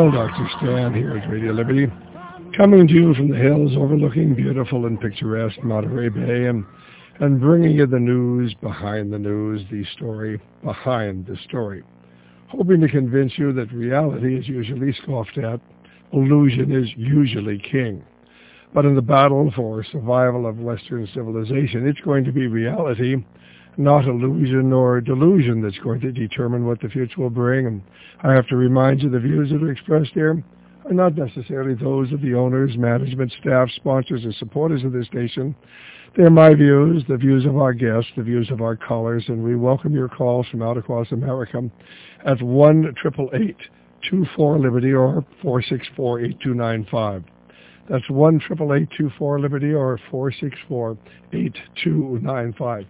Well, Dr. Stan here at Radio Liberty, coming to you from the hills overlooking beautiful and picturesque Monterey Bay and bringing you the news behind the news, the story behind the story, hoping to convince you that reality is usually scoffed at, illusion is usually king. But in the battle for survival of Western civilization, it's going to be reality, not illusion or delusion, that's going to determine what the future will bring. And I have to remind you, the views that are expressed here are not necessarily those of the owners, management, staff, sponsors, and supporters of this station. They're my views, the views of our guests, the views of our callers, and we welcome your calls from out across America at 1-888-24-LIBERTY or 464-8295. That's 1-888-24-LIBERTY or 464-8295.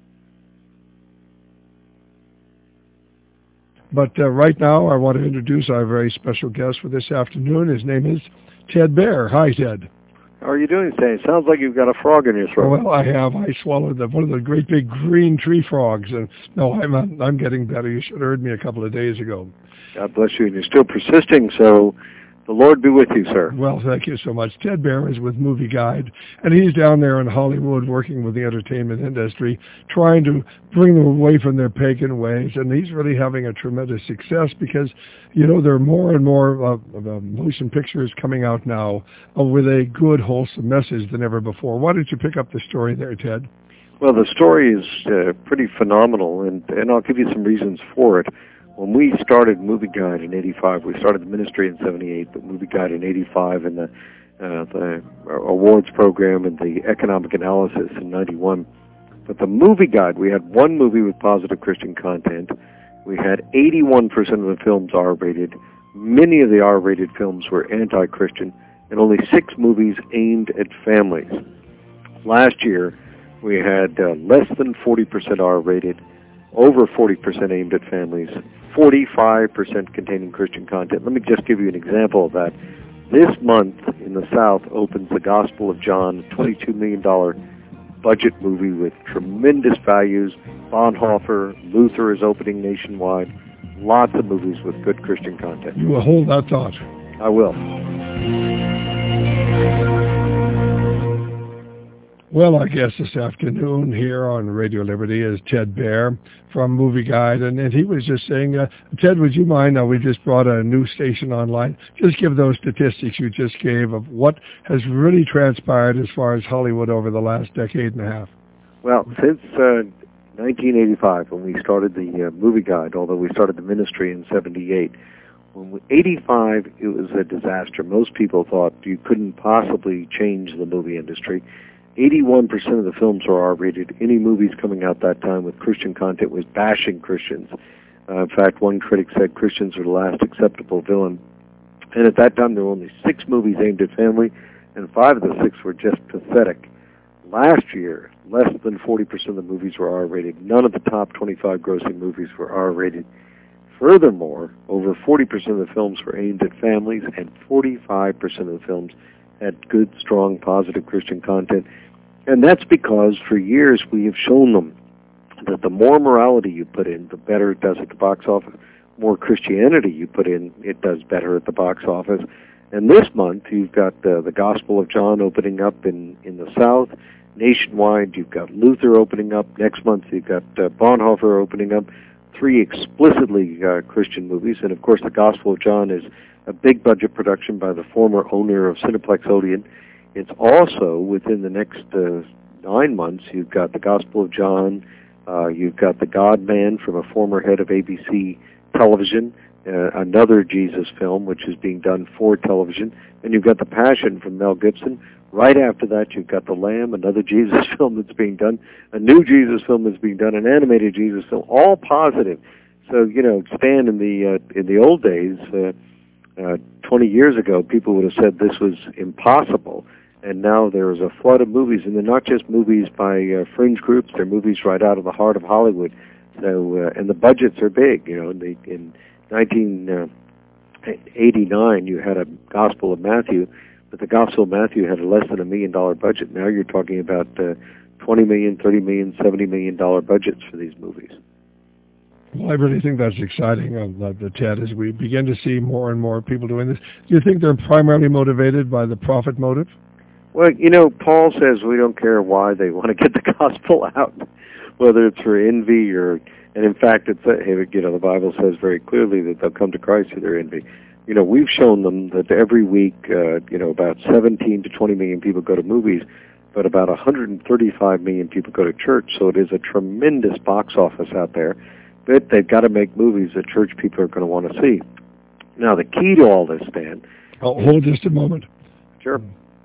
But right now, I want to introduce our very special guest for this afternoon. His name is Ted Baehr. Hi, Ted. How are you doing today? It sounds like you've got a frog in your throat. Well, I have. I swallowed one of the great big green tree frogs. And no, I'm getting better. You should have heard me a couple of days ago. God bless you. And you're still persisting, so the Lord be with you, sir. Well, thank you so much. Ted Baehr is with Movie Guide, and he's down there in Hollywood working with the entertainment industry, trying to bring them away from their pagan ways, and he's really having a tremendous success because, you know, there are more and more motion pictures coming out now with a good, wholesome message than ever before. Why don't you pick up the story there, Ted? Well, the story is pretty phenomenal, and I'll give you some reasons for it. When we started Movie Guide in '85, we started the ministry in '78, but Movie Guide in '85, and the awards program and the economic analysis in '91. But the Movie Guide, we had one movie with positive Christian content. We had 81% of the films R-rated. Many of the R-rated films were anti-Christian, and only 6 movies aimed at families. Last year, we had less than 40% R-rated, over 40% aimed at families, 45% containing Christian content. Let me just give you an example of that. This month in the South opens The Gospel of John, a $22 million budget movie with tremendous values. Bonhoeffer, Luther is opening nationwide. Lots of movies with good Christian content. You will hold that thought. I will. Well, our guest this afternoon here on Radio Liberty is Ted Baehr from Movie Guide, and he was just saying, Ted, would you mind, we just brought a new station online, just give those statistics you just gave of what has really transpired as far as Hollywood over the last decade and a half. Well, since 1985, when we started the Movie Guide, although we started the ministry in '78, when 85, it was a disaster. Most people thought you couldn't possibly change the movie industry. 81% of the films were R-rated. Any movies coming out that time with Christian content was bashing Christians. In fact, one critic said Christians are the last acceptable villain. And at that time, there were only 6 movies aimed at family, and 5 of the 6 were just pathetic. Last year, less than 40% of the movies were R-rated. None of the top 25 grossing movies were R-rated. Furthermore, over 40% of the films were aimed at families, and 45% of the films had good, strong, positive Christian content. And that's because for years we have shown them that the more morality you put in, the better it does at the box office. More Christianity you put in, it does better at the box office. And this month you've got the Gospel of John opening up in the South. Nationwide, you've got Luther opening up. Next month you've got Bonhoeffer opening up. 3 explicitly Christian movies. And of course the Gospel of John is a big budget production by the former owner of Cineplex Odeon. It's also, within the next 9 months, you've got the Gospel of John, you've got The God-Man from a former head of ABC Television, another Jesus film which is being done for television, and you've got The Passion from Mel Gibson. Right after that, you've got The Lamb, another Jesus film that's being done, a new Jesus film that's being done, an animated Jesus film, all positive. So, you know, Stan, in the old days, 20 years ago, people would have said this was impossible, and now there is a flood of movies, and they're not just movies by fringe groups; they're movies right out of the heart of Hollywood. So, and the budgets are big. You know, in 1989, you had a Gospel of Matthew, but the Gospel of Matthew had a less than $1 million budget. Now you're talking about $20 million, $30 million, $70 million budgets for these movies. Well, I really think that's exciting, Ted, as we begin to see more and more people doing this. Do you think they're primarily motivated by the profit motive? Well, Paul says we don't care why they want to get the gospel out, whether it's for envy and in fact, the Bible says very clearly that they'll come to Christ through their envy. We've shown them that every week, about 17 to 20 million people go to movies, but about 135 million people go to church, so it is a tremendous box office out there. But they've got to make movies that church people are going to want to see. Now, the key to all this, Stan... Oh, hold just a moment. Sure.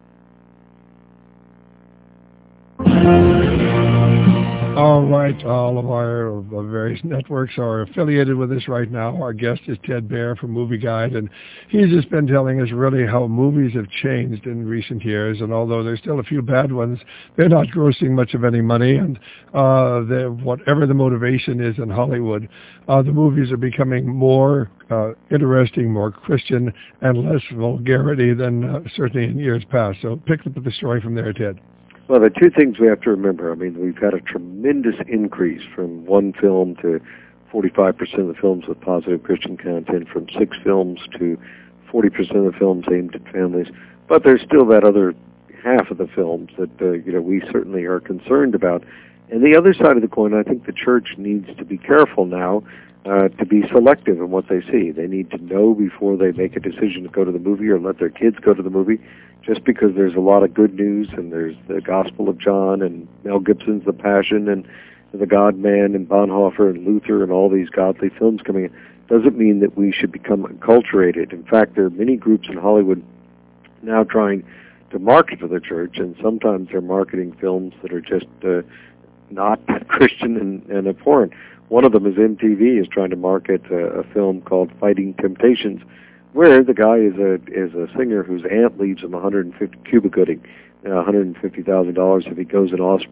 All right, all of our various networks are affiliated with us right now. Our guest is Ted Baehr from Movie Guide, and he's just been telling us really how movies have changed in recent years, and although there's still a few bad ones, they're not grossing much of any money, and whatever the motivation is in Hollywood, the movies are becoming more interesting, more Christian, and less vulgarity than certainly in years past. So pick up the story from there, Ted. Well, there are two things we have to remember. I mean, we've had a tremendous increase from one film to 45% of the films with positive Christian content, from 6 films to 40% of the films aimed at families. But there's still that other half of the films that, we certainly are concerned about. And the other side of the coin, I think the church needs to be careful now to be selective in what they see. They need to know before they make a decision to go to the movie or let their kids go to the movie. Just because there's a lot of good news and there's the Gospel of John and Mel Gibson's The Passion and The God-Man and Bonhoeffer and Luther and all these godly films coming in, doesn't mean that we should become acculturated. In fact, there are many groups in Hollywood now trying to market to the church, and sometimes they're marketing films that are just not Christian and abhorrent. One of them is MTV is trying to market a film called Fighting Temptations, where the guy is a singer whose aunt leaves him Cuba Gooding, $150,000 if he goes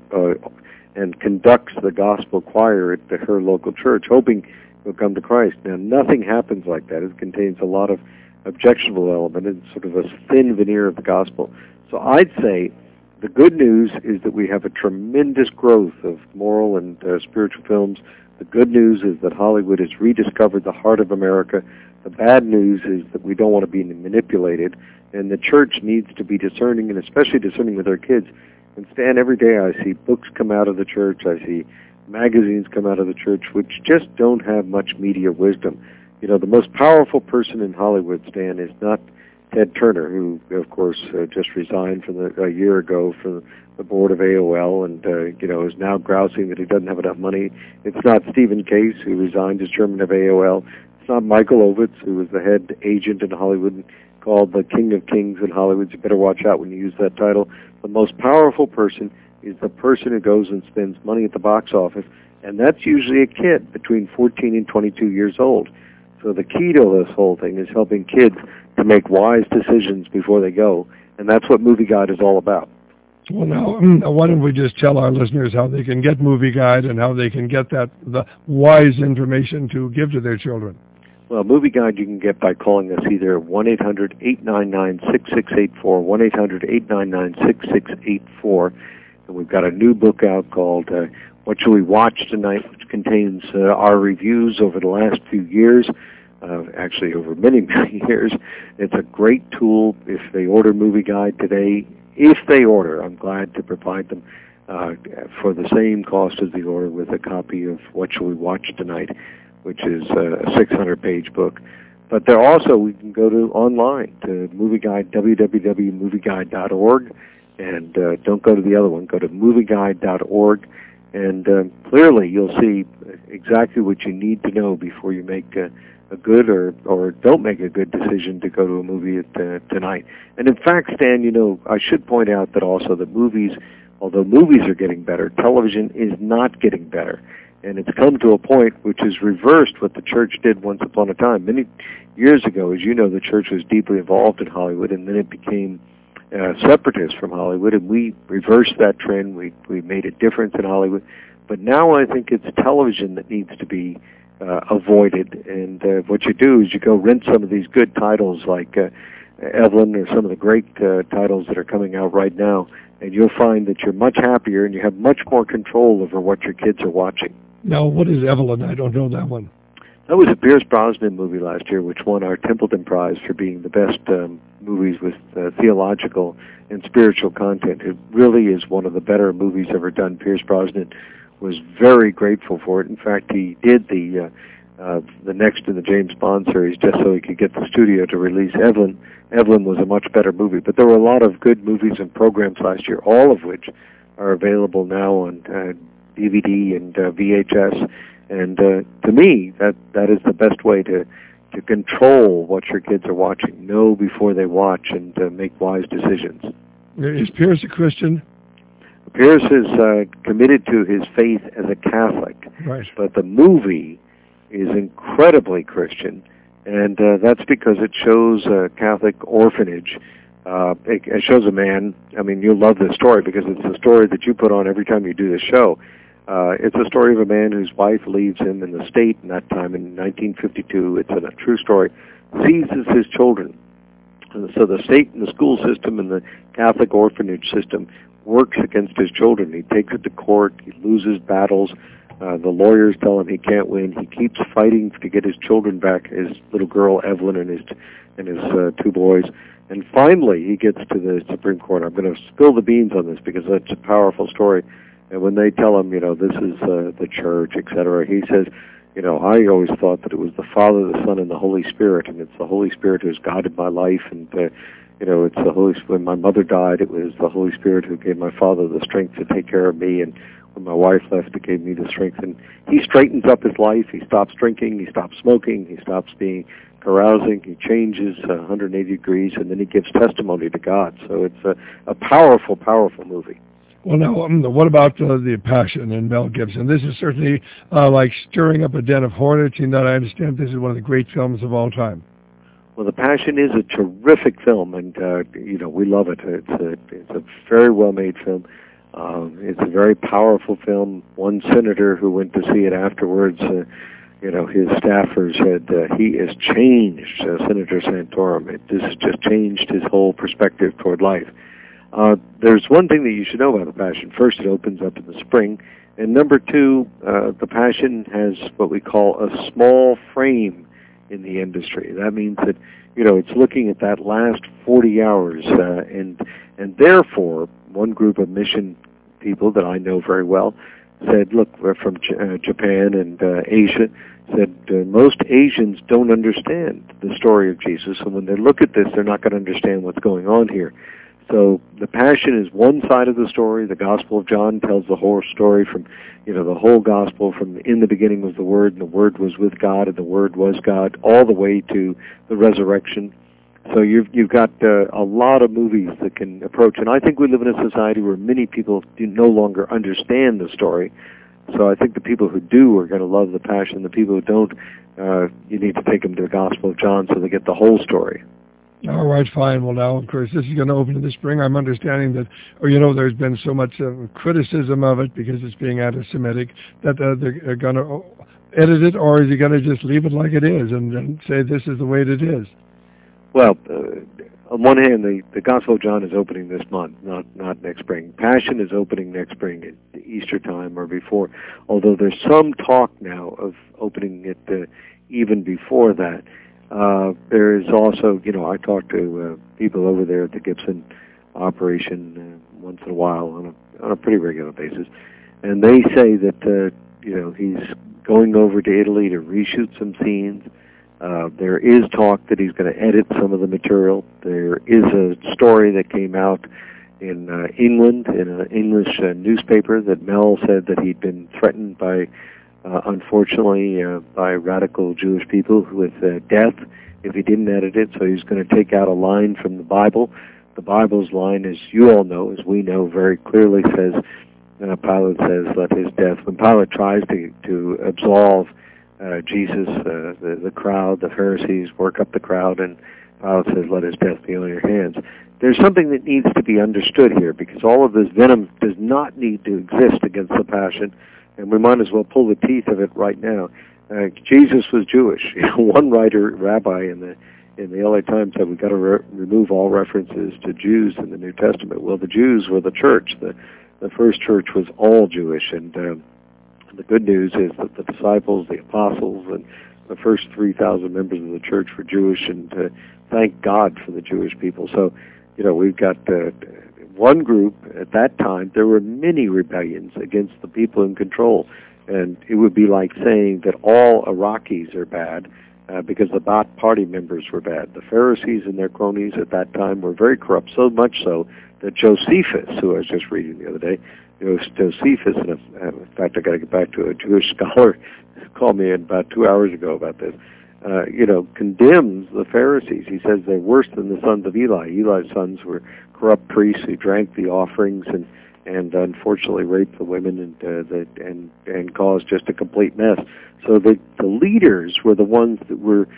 and conducts the gospel choir at her local church, hoping he'll come to Christ. Now, nothing happens like that. It contains a lot of objectionable element and sort of a thin veneer of the gospel. So I'd say the good news is that we have a tremendous growth of moral and spiritual films. The good news is that Hollywood has rediscovered the heart of America. The bad news is that we don't want to be manipulated, and the church needs to be discerning, and especially discerning with our kids. And Stan, every day I see books come out of the church, I see magazines come out of the church, which just don't have much media wisdom. The most powerful person in Hollywood, Stan, is not Ted Turner, who, of course, just resigned a year ago from the board of AOL and, is now grousing that he doesn't have enough money. It's not Stephen Case, who resigned as chairman of AOL. It's not Michael Ovitz, who was the head agent in Hollywood and called the King of Kings in Hollywood. You better watch out when you use that title. The most powerful person is the person who goes and spends money at the box office, and that's usually a kid between 14 and 22 years old. So the key to this whole thing is helping kids to make wise decisions before they go, and that's what Movie Guide is all about. Well, now, why don't we just tell our listeners how they can get Movie Guide and how they can get the wise information to give to their children? Well, Movie Guide you can get by calling us either 1-800-899-6684, 1-800-899-6684. And we've got a new book out called What Shall We Watch Tonight, which contains our reviews over the last few years, actually over many, many years. It's a great tool if they order Movie Guide today. If they order, I'm glad to provide them for the same cost as the order with a copy of What Shall We Watch Tonight, which is a 600-page book. But they're also, we can go to online to Movie Guide, www.movieguide.org, and don't go to the other one. Go to movieguide.org, and clearly you'll see exactly what you need to know before you make a good or don't make a good decision to go to a movie tonight. And in fact, Stan, I should point out that also the movies, although movies are getting better, television is not getting better. And it's come to a point which has reversed what the church did once upon a time. Many years ago, as you know, the church was deeply involved in Hollywood, and then it became separatist from Hollywood, and we reversed that trend. We made a difference in Hollywood. But now I think it's television that needs to be avoided. And what you do is you go rent some of these good titles like Evelyn or some of the great titles that are coming out right now, and you'll find that you're much happier and you have much more control over what your kids are watching. Now, what is Evelyn? I don't know that one. That was a Pierce Brosnan movie last year, which won our Templeton Prize for being the best movies with theological and spiritual content. It really is one of the better movies ever done. Pierce Brosnan was very grateful for it. In fact, he did the next in the James Bond series just so he could get the studio to release Evelyn. Evelyn was a much better movie. But there were a lot of good movies and programs last year, all of which are available now on DVD and VHS. And to me, that is the best way to control what your kids are watching. Know before they watch and make wise decisions. Is Pierce a Christian? Pierce is committed to his faith as a Catholic. Right. But the movie is incredibly Christian, and that's because it shows a Catholic orphanage. It shows a man. I mean, you'll love this story because it's the story that you put on every time you do this show. It's a story of a man whose wife leaves him in the state in that time in 1952. It's a true story. Seizes his children. So the state and the school system and the Catholic orphanage system works against his children. He takes it to court. He loses battles. The lawyers tell him he can't win. He keeps fighting to get his children back, his little girl Evelyn and his two boys. And finally, he gets to the Supreme Court. I'm going to spill the beans on this because that's a powerful story. And when they tell him, this is the church, etc., he says, I always thought that it was the Father, the Son, and the Holy Spirit, and it's the Holy Spirit who's guided my life, and it's the Holy Spirit. When my mother died, it was the Holy Spirit who gave my father the strength to take care of me, and when my wife left, it gave me the strength. And he straightens up his life. He stops drinking. He stops smoking. He stops being carousing. He changes 180 degrees, and then he gives testimony to God. So it's a powerful, powerful movie. Well, now, what about The Passion and Mel Gibson? This is certainly like stirring up a den of hornets, in that I understand this is one of the great films of all time. Well, The Passion is a terrific film, and we love it. It's a very well-made film. It's a very powerful film. One senator who went to see it afterwards, his staffers said he is changed, Senator Santorum. This has just changed his whole perspective toward life. There's one thing that you should know about The Passion. First, it opens up in the spring. And number two, The Passion has what we call a small frame in the industry. That means that, it's looking at that last 40 hours. And therefore, one group of mission people that I know very well said, look, we're from Japan and Asia, said most Asians don't understand the story of Jesus. And when they look at this, they're not going to understand what's going on here. So The Passion is one side of the story. The Gospel of John tells the whole story from, the whole Gospel from in the beginning was the Word, and the Word was with God, and the Word was God, all the way to the resurrection. So you've got a lot of movies that can approach. And I think we live in a society where many people do no longer understand the story. So I think the people who do are going to love The Passion. The people who don't, you need to take them to the Gospel of John so they get the whole story. All right, fine. Well, now, of course, this is going to open in the spring. I'm understanding that, there's been so much criticism of it because it's being anti-Semitic that they're going to edit it, or is he going to just leave it like it is and say this is the way it is? Well, on one hand, the Gospel of John is opening this month, not next spring. Passion is opening next spring at Easter time or before, although there's some talk now of opening it even before that. There is also, I talk to people over there at the Gibson operation once in a while on a pretty regular basis, and they say that, he's going over to Italy to reshoot some scenes. There is talk that he's going to edit some of the material. There is a story that came out in England, in an English newspaper, that Mel said that he'd been threatened by unfortunately, by radical Jewish people with death if he didn't edit it. So he's going to take out a line from the Bible. The Bible's line, as you all know, as we know very clearly, says, Pilate says, let his death. When Pilate tries to absolve Jesus, the crowd, the Pharisees work up the crowd, and Pilate says, let his death be on your hands. There's something that needs to be understood here, because all of this venom does not need to exist against the Passion, and we might as well pull the teeth of it right now. Jesus was Jewish. One rabbi in the LA Times said we've got to remove all references to Jews in the New Testament. Well, the Jews were the church. The first church was all Jewish, and The good news is that the disciples, the apostles, and the first 3,000 members of the church were Jewish, and thank God for the Jewish people. So, we've got one group at that time. There were many rebellions against the people in control, and it would be like saying that all Iraqis are bad because the Ba'ath Party members were bad. The Pharisees and their cronies at that time were very corrupt, so much so that Josephus, who I was just reading the other day, Josephus, and in fact I got to get back to a Jewish scholar who called me about 2 hours ago about this, condemns the Pharisees. He says they're worse than the sons of Eli. Eli's sons were corrupt priests who drank the offerings and unfortunately raped the women and caused just a complete mess. So the leaders were the ones that were,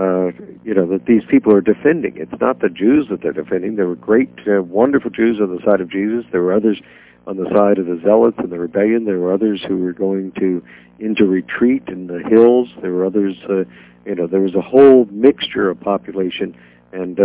that these people are defending. It's not the Jews that they're defending. There were great, wonderful Jews on the side of Jesus. There were others on the side of the Zealots and the rebellion. There were others who were going into retreat in the hills. There were others, there was a whole mixture of population. And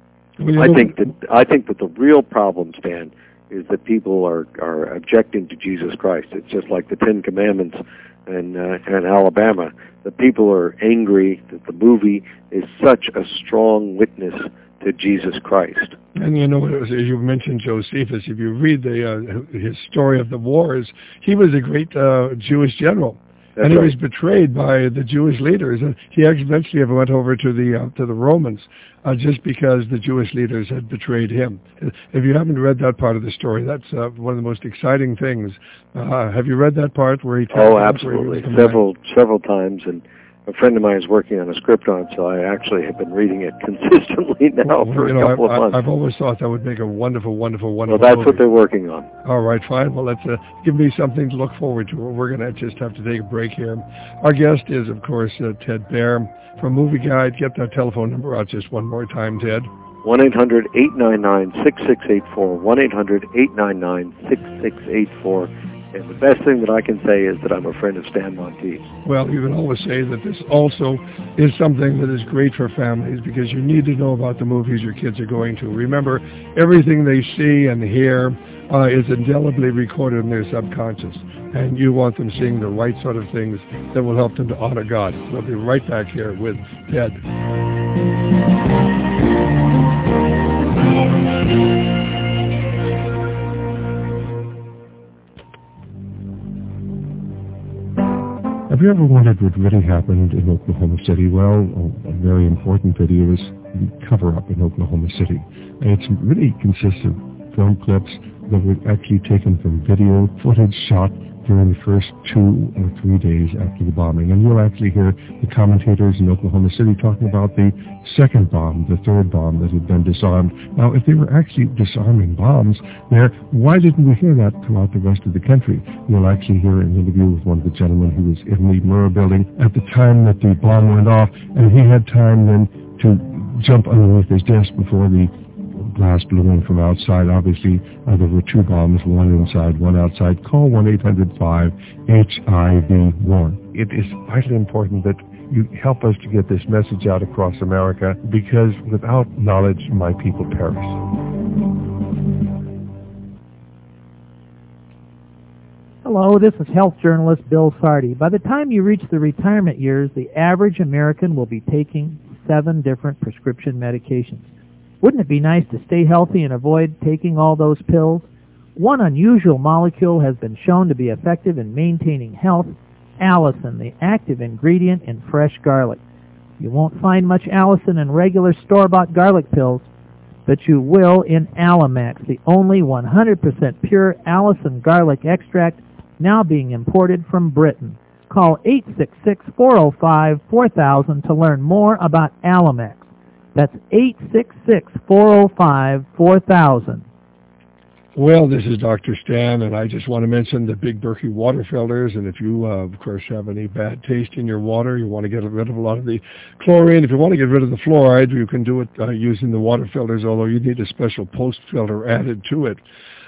I think that the real problem, Stan, is that people are objecting to Jesus Christ. It's just like the Ten Commandments in Alabama. The people are angry that the movie is such a strong witness to Jesus Christ. And as you mentioned Josephus, if you read his story of the wars, he was a great Jewish general. That's and he right. was betrayed by the Jewish leaders, and he eventually went over to the Romans just because the Jewish leaders had betrayed him. If you haven't read that part of the story, that's one of the most exciting things. Have you read that part where he? Oh, absolutely, several times, and a friend of mine is working on a script on it, so I actually have been reading it consistently now for a couple of months. I've always thought that would make a wonderful, wonderful, well, wonderful that's movie. what they're working on. All right, fine. Well, let's give me something to look forward to. We're going to just have to take a break here. Our guest is, of course, Ted Baehr from Movie Guide. Get that telephone number out just one more time, Ted. 1-800-899-6684, 1-800-899-6684. And the best thing that I can say is that I'm a friend of Stan Monteith. Well, you can always say that this also is something that is great for families because you need to know about the movies your kids are going to. Remember, everything they see and hear is indelibly recorded in their subconscious. And you want them seeing the right sort of things that will help them to honor God. We'll be right back here with Ted. Have you ever wondered what really happened in Oklahoma City? Well, a very important video is the cover-up in Oklahoma City. And it really consists of film clips that were actually taken from video footage shot during the first 2 or 3 days after the bombing. And you'll actually hear the commentators in Oklahoma City talking about the second bomb, the third bomb that had been disarmed. Now, if they were actually disarming bombs there, why didn't we hear that throughout the rest of the country? You'll actually hear an interview with one of the gentlemen who was in the Murrah building at the time that the bomb went off, and he had time then to jump underneath his desk before the blast blew in from outside. Obviously, there were 2 bombs, one inside, one outside. Call 1-800-5-HIV-WARN. It is vitally important that you help us to get this message out across America because without knowledge, my people perish. Hello, this is health journalist Bill Sardi. By the time you reach the retirement years, the average American will be taking 7 different prescription medications. Wouldn't it be nice to stay healthy and avoid taking all those pills? One unusual molecule has been shown to be effective in maintaining health, allicin, the active ingredient in fresh garlic. You won't find much allicin in regular store-bought garlic pills, but you will in Alamax, the only 100% pure allicin garlic extract now being imported from Britain. Call 866-405-4000 to learn more about Alamax. That's 866-405-4000. Well, this is Dr. Stan, and I just want to mention the Big Berkey water filters. And if you, of course, have any bad taste in your water, you want to get rid of a lot of the chlorine. If you want to get rid of the fluoride, you can do it using the water filters, although you need a special post filter added to it.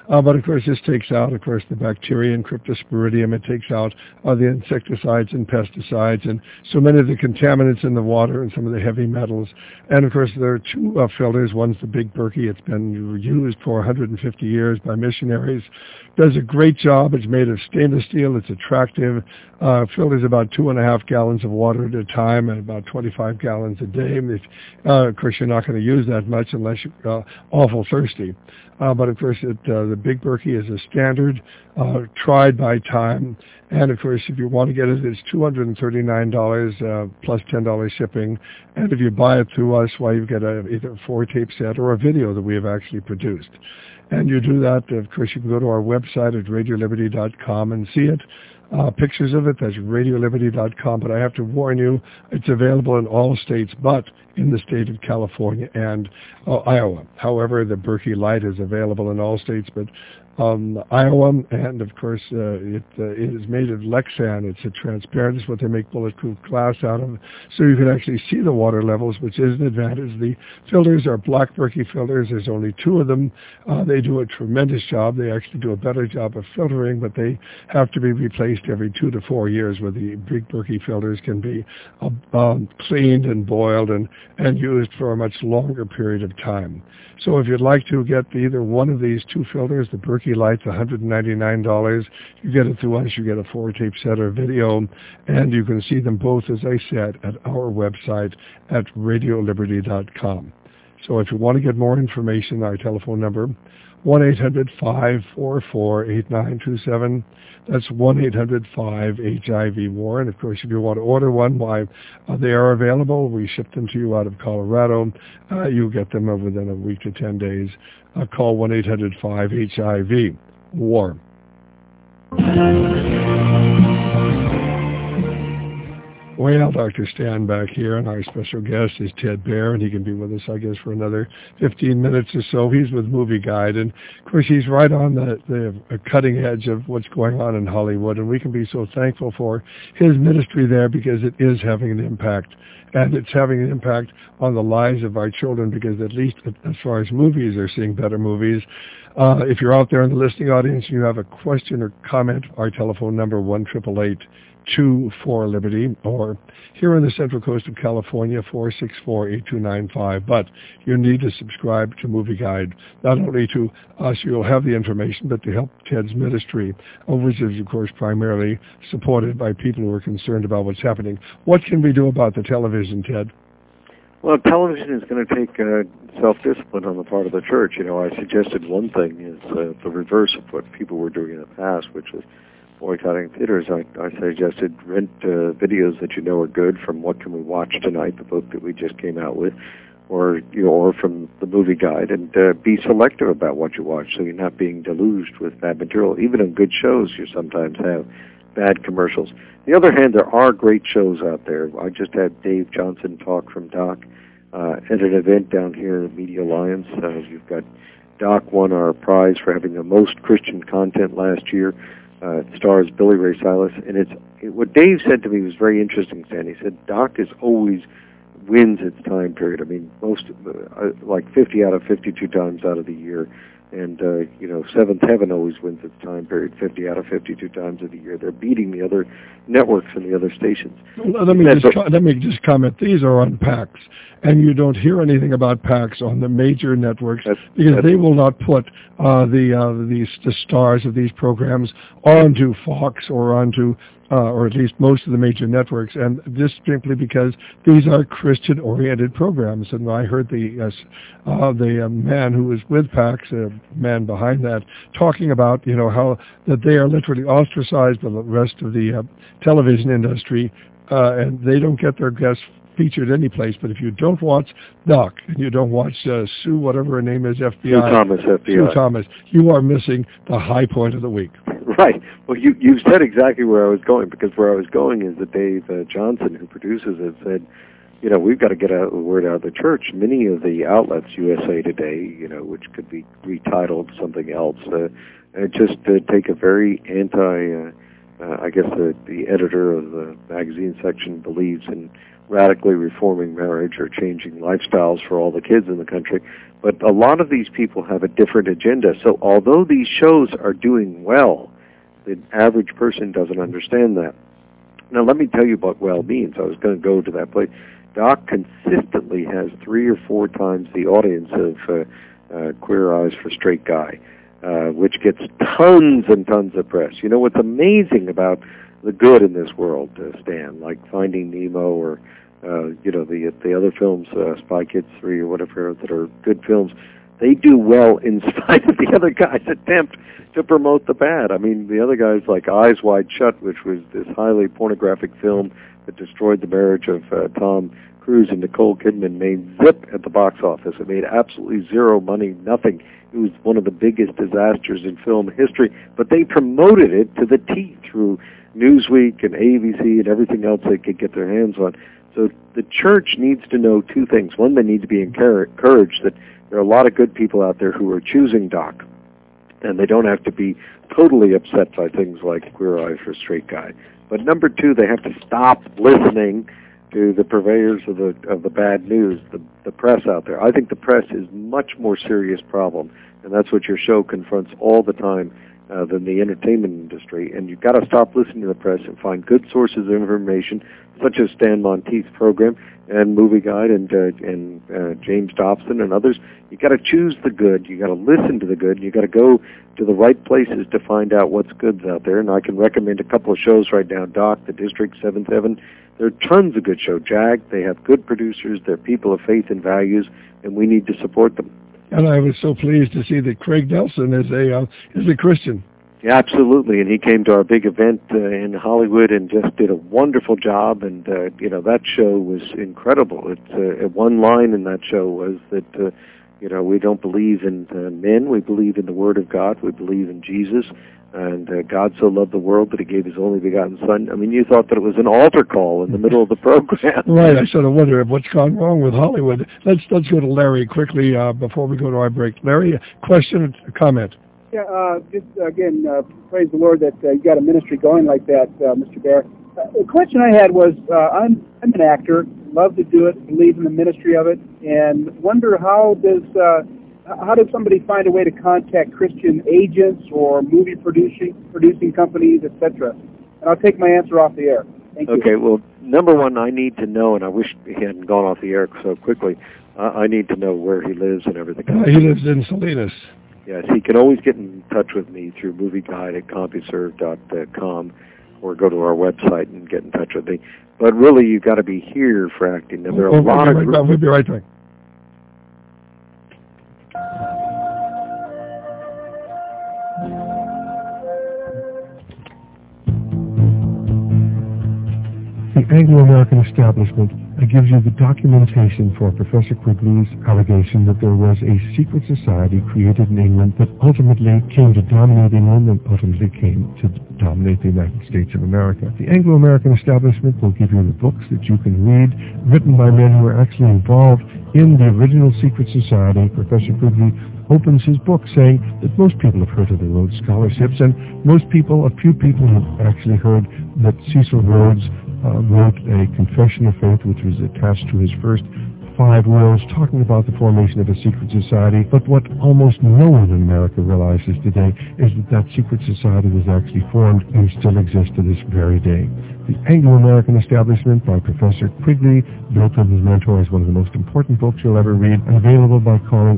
But of course, this takes out, of course, the bacteria and cryptosporidium. It takes out the insecticides and pesticides and so many of the contaminants in the water and some of the heavy metals. And of course, there are two filters. One's the Big Berkey. It's been used for 150 years by missionaries. Does a great job. It's made of stainless steel. It's attractive. Filters about 2.5 gallons of water at a time and about 25 gallons a day. Of course, you're not going to use that much unless you're awful thirsty. But of course, the Big Berkey is a standard, tried by time. And of course, if you want to get it, it's $239 plus $10 shipping. And if you buy it through us, well, you get either a 4-tape set or a video that we have actually produced. And you do that, of course, you can go to our website at radioliberty.com and see it. Pictures of it, that's radioliberty.com. But I have to warn you, it's available in all states but in the state of California and Iowa. However, the Berkey Light is available in all states but Iowa, and of course it is made of Lexan. It's a transparent, it's what they make bulletproof glass out of, so you can actually see the water levels, which is an advantage. The filters are Black Berkey filters. There's only 2 of them. They do a tremendous job. They actually do a better job of filtering, but they have to be replaced every 2 to 4 years, where the Big Berkey filters can be cleaned and boiled and used for a much longer period of time. So if you'd like to get either one of these 2 filters, the Berkey Light's $199. You get it through us. You get a 4-tape set or video, and you can see them both, as I said, at our website at radioliberty.com. So if you want to get more information, our telephone number, 1-800-544-8927. That's 1-800-5-HIV-WAR. And, of course, if you want to order one, why, they are available. We ship them to you out of Colorado. You'll get them within a week to 10 days. Call 1-800-5-HIV-WAR. Well, Dr. Stan back here, and our special guest is Ted Baehr, and he can be with us, I guess, for another 15 minutes or so. He's with Movie Guide, and, of course, he's right on the cutting edge of what's going on in Hollywood, and we can be so thankful for his ministry there because it is having an impact, and it's having an impact on the lives of our children because at least as far as movies, they're seeing better movies. If you're out there in the listening audience and you have a question or comment, our telephone number, 1-888-2-4-LIBERTY, or here on the Central Coast of California, 464-8295. But you need to subscribe to Movie Guide, not only to us, you'll have the information, but to help Ted's ministry, which is, of course, primarily supported by people who are concerned about what's happening. What can we do about the television, Ted? Well, television is going to take self-discipline on the part of the church. You know, I suggested one thing is the reverse of what people were doing in the past, which was boycotting theaters. I suggested rent videos that you know are good from What Can We Watch Tonight, the book that we just came out with, or from the Movie Guide, and be selective about what you watch so you're not being deluged with bad material. Even in good shows, you sometimes have bad commercials. On the other hand, there are great shows out there. I just had Dave Johnson talk from Doc at an event down here at Media Alliance. You've got Doc won our prize for having the most Christian content last year. It stars Billy Ray Cyrus, and what Dave said to me was very interesting, Stan. He said Doc is always wins its time period. I mean, most like 50 out of 52 times out of the year. And, Seventh Heaven always wins its time period, 50 out of 52 times of the year. They're beating the other networks and the other stations. Let me just comment. These are on PAX, and you don't hear anything about PAX on the major networks because they will not put the stars of these programs onto Fox or onto or at least most of the major networks, and this simply because these are Christian-oriented programs. And I heard the man who was with PAX, the man behind that, talking about how that they are literally ostracized by the rest of the television industry, and they don't get their guests featured any place. But if you don't watch Doc and you don't watch Sue, whatever her name is, Sue Thomas, you are missing the high point of the week. Right. Well, you said exactly where I was going, because where I was going is that Dave Johnson, who produces it, said, we've got to get the word out of the church. Many of the outlets, USA Today, which could be retitled something else, just take a very I guess the editor of the magazine section believes in radically reforming marriage or changing lifestyles for all the kids in the country. But a lot of these people have a different agenda. So although these shows are doing well, the average person doesn't understand that. Now, let me tell you what well means. I was going to go to that place. Doc consistently has 3 or 4 times the audience of Queer Eyes for Straight Guy, which gets tons and tons of press. You know what's amazing about the good in this world, Stan, like Finding Nemo or the other films, Spy Kids 3 or whatever, that are good films, they do well in spite of the other guy's attempt to promote the bad. I mean, the other guy's like Eyes Wide Shut, which was this highly pornographic film that destroyed the marriage of Tom Cruise and Nicole Kidman, made zip at the box office. It made absolutely zero money, nothing. It was one of the biggest disasters in film history, but they promoted it to the teeth through Newsweek and ABC and everything else they could get their hands on. So the church needs to know 2 things. One, they need to be encouraged that there are a lot of good people out there who are choosing Doc, and they don't have to be totally upset by things like Queer Eye for Straight Guy. But number 2, they have to stop listening to the purveyors of the bad news, the press out there. I think the press is much more serious problem, and that's what your show confronts all the time than the entertainment industry. And you've got to stop listening to the press and find good sources of information, such as Stan Monteith's program and Movie Guide and James Dobson and others. You got to choose the good. You got to listen to the good. You got to go to the right places to find out what's good out there. And I can recommend a couple of shows right now: Doc, The District, 7/7. There are tons of good shows. JAG, they have good producers. They're people of faith and values, and we need to support them. And I was so pleased to see that Craig Nelson is a Christian. Yeah, absolutely, and he came to our big event in Hollywood and just did a wonderful job. And that show was incredible. It's one line in that show was that we don't believe in men. We believe in the Word of God. We believe in Jesus. And God so loved the world that He gave His only begotten Son. I mean, you thought that it was an altar call in the middle of the program. Right. I sort of wonder what's gone wrong with Hollywood. Let's go to Larry quickly before we go to our break. Larry, a question, a comment? Yeah. Just again, praise the Lord that you got a ministry going like that, Mr. Bear. The question I had was, I'm an actor, love to do it, believe in the ministry of it, and wonder how does somebody find a way to contact Christian agents or movie producing companies, etc.? And I'll take my answer off the air. Thank you. Okay, well, number one, I need to know, and I wish he hadn't gone off the air so quickly, I need to know where he lives and everything. He lives in Salinas. Yes, he can always get in touch with me through movieguide@CompuServe.com or go to our website and get in touch with me. But really, you've got to be here for acting. Now, there are a lot of... We'll be right back. The Anglo-American establishment gives you the documentation for Professor Quigley's allegation that there was a secret society created in England that ultimately came to dominate England and ultimately came to dominate the United States of America. The Anglo-American establishment will give you the books that you can read, written by men who were actually involved in the original secret society. Professor Quigley opens his book saying that most people have heard of the Rhodes Scholarships, and a few people have actually heard that Cecil Rhodes wrote a confession of faith which was attached to his first 5 wills talking about the formation of a secret society. But what almost no one in America realizes today is that secret society was actually formed and still exists to this very day. The Anglo-American Establishment by Professor Quigley, built on his mentor, is one of the most important books you'll ever read, and available by calling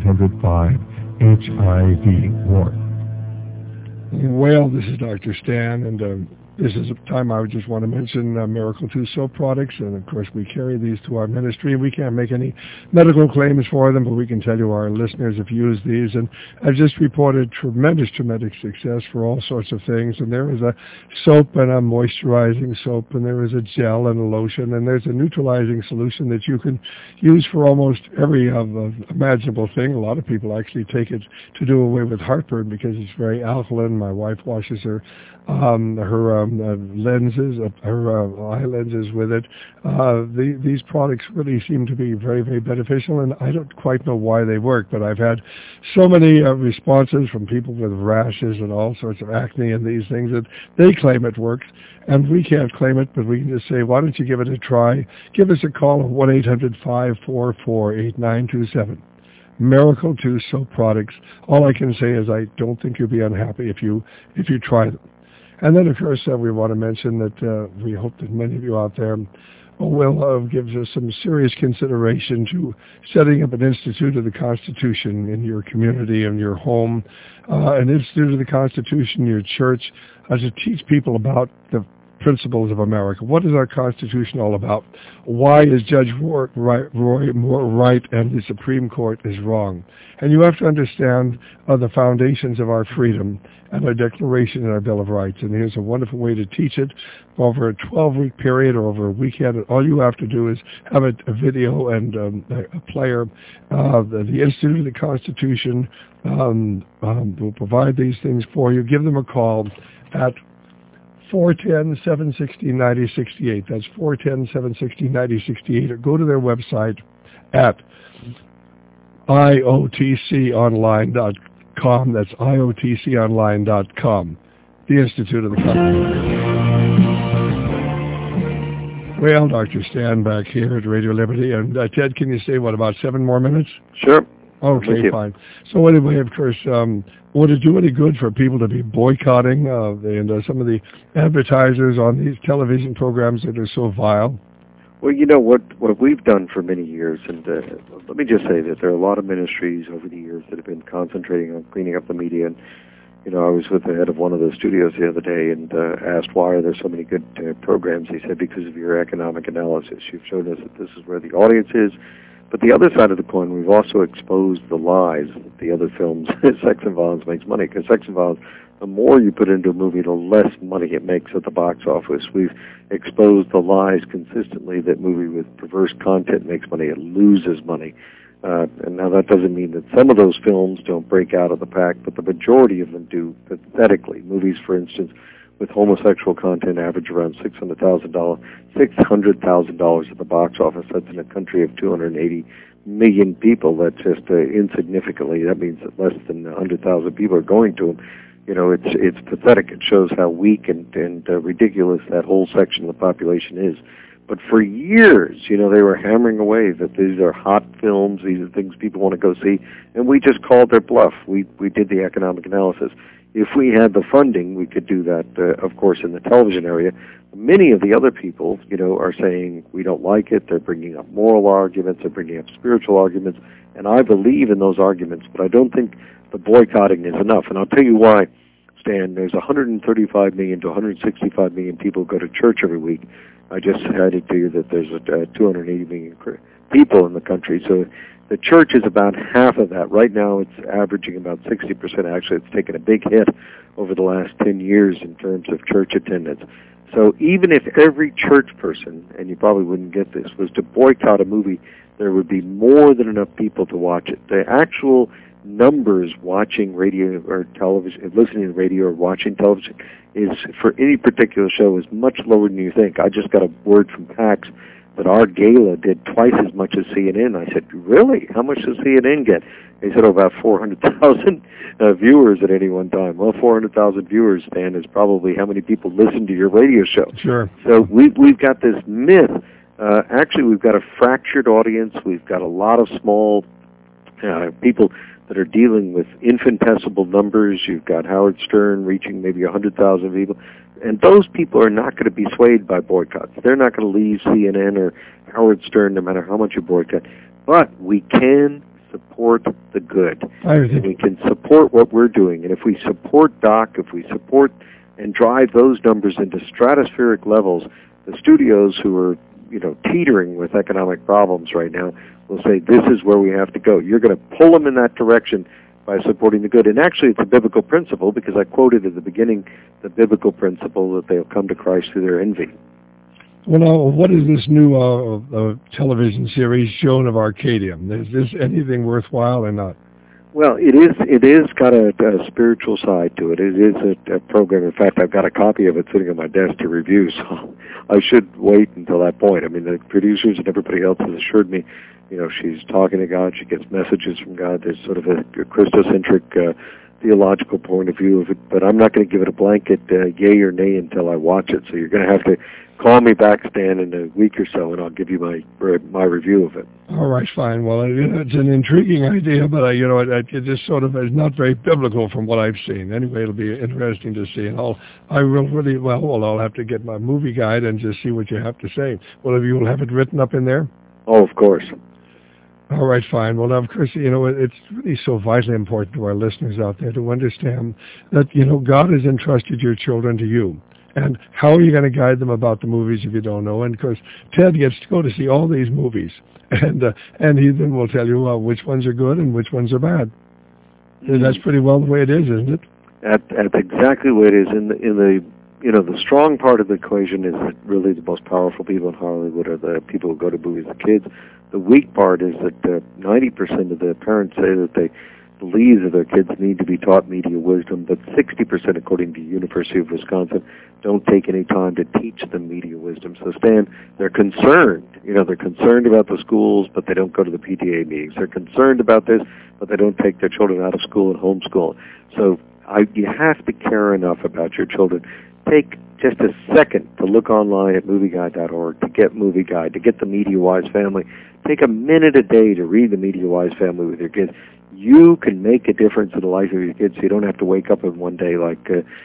1-800-5-HIV-WAR. Well, this is Dr. Stan, and this is a time I would just want to mention Miracle 2 soap products, and of course we carry these to our ministry. We can't make any medical claims for them, but we can tell you our listeners have used these, and I've just reported tremendous success for all sorts of things. And there is a soap and a moisturizing soap, and there is a gel and a lotion, and there's a neutralizing solution that you can use for almost every imaginable thing. A lot of people actually take it to do away with heartburn because it's very alkaline. My wife washes her lenses, eye lenses with it. These products really seem to be very, very beneficial, and I don't quite know why they work, but I've had so many responses from people with rashes and all sorts of acne and these things that they claim it works, and we can't claim it, but we can just say, why don't you give it a try? Give us a call at 1-800-544-8927. Miracle 2 soap products. All I can say is I don't think you'll be unhappy if you try them. And then, of course, we want to mention that we hope that many of you out there will give us some serious consideration to setting up an Institute of the Constitution in your community and your home, an Institute of the Constitution in your church, to teach people about the principles of America. What is our Constitution all about? Why is Judge Roy Moore right and the Supreme Court is wrong? And you have to understand the foundations of our freedom and our Declaration and our Bill of Rights. And here's a wonderful way to teach it over a 12-week period or over a weekend. All you have to do is have a video and a player. The Institute of the Constitution will provide these things for you. Give them a call at 410-760-9068. That's 410-760-9068. Or go to their website at iotconline.com. That's iotconline.com. The Institute of the Constitution. Well, Dr. Stan back here at Radio Liberty. And Ted, can you stay, about 7 more minutes? Sure. Okay, fine. So anyway, of course, would it do any good for people to be boycotting and some of the advertisers on these television programs that are so vile? Well, you know what we've done for many years, and let me just say that there are a lot of ministries over the years that have been concentrating on cleaning up the media. And I was with the head of one of the studios the other day and asked, why are there so many good programs? He said, because of your economic analysis. You've shown us that this is where the audience is. But the other side of the coin, we've also exposed the lies that the other films, sex and violence makes money. Because sex and violence, the more you put into a movie, the less money it makes at the box office. We've exposed the lies consistently that movie with perverse content makes money. It loses money. And now that doesn't mean that some of those films don't break out of the pack, but the majority of them do pathetically. Movies, for instance, with homosexual content average around $600,000 at the box office. That's in a country of 280 million people. That's just insignificantly. That means that less than 100,000 people are going to them. It's pathetic. It shows how weak and ridiculous that whole section of the population is. But for years, they were hammering away that these are hot films, these are things people want to go see, and we just called their bluff. We did the economic analysis. If we had the funding, we could do that, of course, in the television area. Many of the other people, are saying we don't like it. They're bringing up moral arguments. They're bringing up spiritual arguments. And I believe in those arguments, but I don't think the boycotting is enough. And I'll tell you why, Stan. There's 135 million to 165 million people who go to church every week. I just added to you that there's 280 million people in the country. So the church is about half of that. Right now it's averaging about 60%. Actually, it's taken a big hit over the last 10 years in terms of church attendance. So even if every church person, and you probably wouldn't get this, was to boycott a movie, there would be more than enough people to watch it. The actual numbers watching radio or television, listening to radio or watching television is, for any particular show, is much lower than you think. I just got a word from PAX that our gala did twice as much as CNN. I said, really? How much does CNN get? They said, about 400,000 viewers at any one time. Well, 400,000 viewers, Stan, is probably how many people listen to your radio show. Sure. So we've got this myth. Actually, we've got a fractured audience. We've got a lot of small people that are dealing with infinitesimal numbers. You've got Howard Stern reaching maybe 100,000 people. And those people are not going to be swayed by boycotts. They're not going to leave CNN or Howard Stern no matter how much you boycott. But we can support the good. And we can support what we're doing. And if we support Doc, if we support and drive those numbers into stratospheric levels, the studios who are, teetering with economic problems right now will say, this is where we have to go. You're going to pull them in that direction by supporting the good. And actually, it's a biblical principle, because I quoted at the beginning the biblical principle that they'll come to Christ through their envy. Well, now, what is this new television series, Joan of Arcadia? Is this anything worthwhile or not? Well, it is got a spiritual side to it. It is a program. In fact, I've got a copy of it sitting on my desk to review, so I should wait until that point. I mean, the producers and everybody else has assured me, she's talking to God, she gets messages from God. There's sort of a Christocentric theological point of view of it, but I'm not going to give it a blanket yay or nay until I watch it. So you're going to have to call me back, Stan, in a week or so, and I'll give you my review of it. All right, fine. Well, it's an intriguing idea, but it just sort of is not very biblical from what I've seen. Anyway, it'll be interesting to see, and I'll have to get my movie guide and just see what you have to say. Well, you will have it written up in there? Oh, of course. All right, fine. Well, of course, it's really so vitally important to our listeners out there to understand that, God has entrusted your children to you. And how are you going to guide them about the movies if you don't know? And, of course, Ted gets to go to see all these movies. And he then will tell you, well, which ones are good and which ones are bad. And that's pretty well the way it is, isn't it? That's exactly the way it is. In the strong part of the equation is that really the most powerful people in Hollywood are the people who go to movies, the kids. The weak part is that 90% of the parents say that they believe that their kids need to be taught media wisdom, but 60%, according to University of Wisconsin, don't take any time to teach them media wisdom. So, Stan, they're concerned. They're concerned about the schools, but they don't go to the PTA meetings. They're concerned about this, but they don't take their children out of school and homeschool. So you have to care enough about your children. Take just a second to look online at MovieGuide.org, to get Movie Guide, to get the MediaWise family. Take a minute a day to read the MediaWise family with your kids. You can make a difference in the life of your kids. So you don't have to wake up in one day like,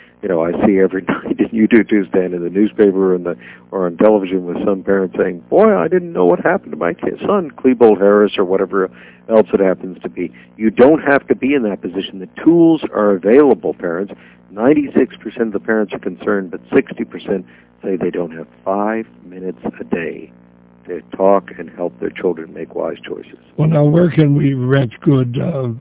I see every night, and you do too, Stan, in the newspaper or on television with some parent saying, boy, I didn't know what happened to my son, Klebold Harris, or whatever else it happens to be. You don't have to be in that position. The tools are available, parents. 96% of the parents are concerned, but 60% say they don't have 5 minutes a day to talk and help their children make wise choices. Well, now, where can we rent good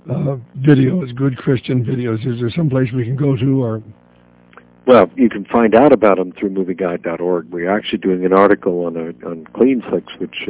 videos, good Christian videos? Is there some place we can go to? Or? Well, you can find out about them through MovieGuide.org. We're actually doing an article on CleanFlix, which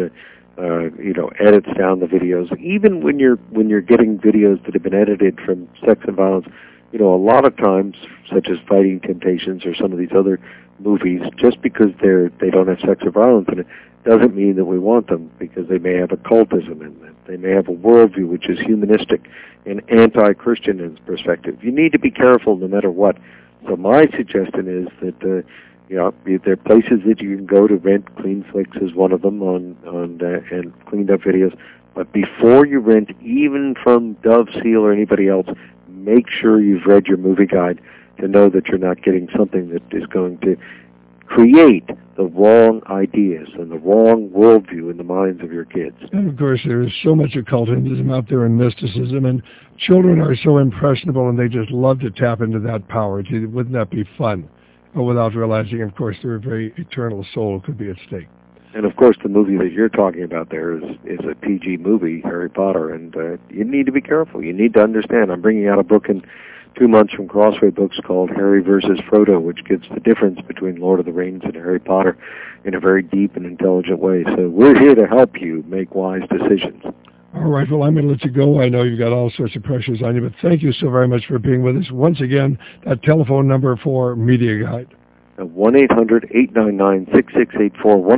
edits down the videos. Even when you're getting videos that have been edited from sex and violence, a lot of times, such as Fighting Temptations or some of these other movies, just because they don't have sex or violence in it, doesn't mean that we want them, because they may have occultism in them. They may have a worldview which is humanistic and anti-Christian in its perspective. You need to be careful no matter what. So my suggestion is that there are places that you can go to rent. CleanFlix is one of them and cleaned up videos. But before you rent, even from Dove Seal or anybody else, make sure you've read your movie guide to know that you're not getting something that is going to create the wrong ideas and the wrong worldview in the minds of your kids. And, of course, there is so much occultism out there and mysticism, and children are so impressionable, and they just love to tap into that power. Wouldn't that be fun? Without realizing, of course, their very eternal soul could be at stake. And, of course, the movie that you're talking about there is a PG movie, Harry Potter, and you need to be careful. You need to understand. I'm bringing out a book in 2 months from Crossway Books called Harry versus Frodo, which gives the difference between Lord of the Rings and Harry Potter in a very deep and intelligent way. So we're here to help you make wise decisions. All right, well, I'm going to let you go. I know you've got all sorts of pressures on you, but thank you so very much for being with us. Once again, that telephone number for Media Guide. 1-800-899-6684,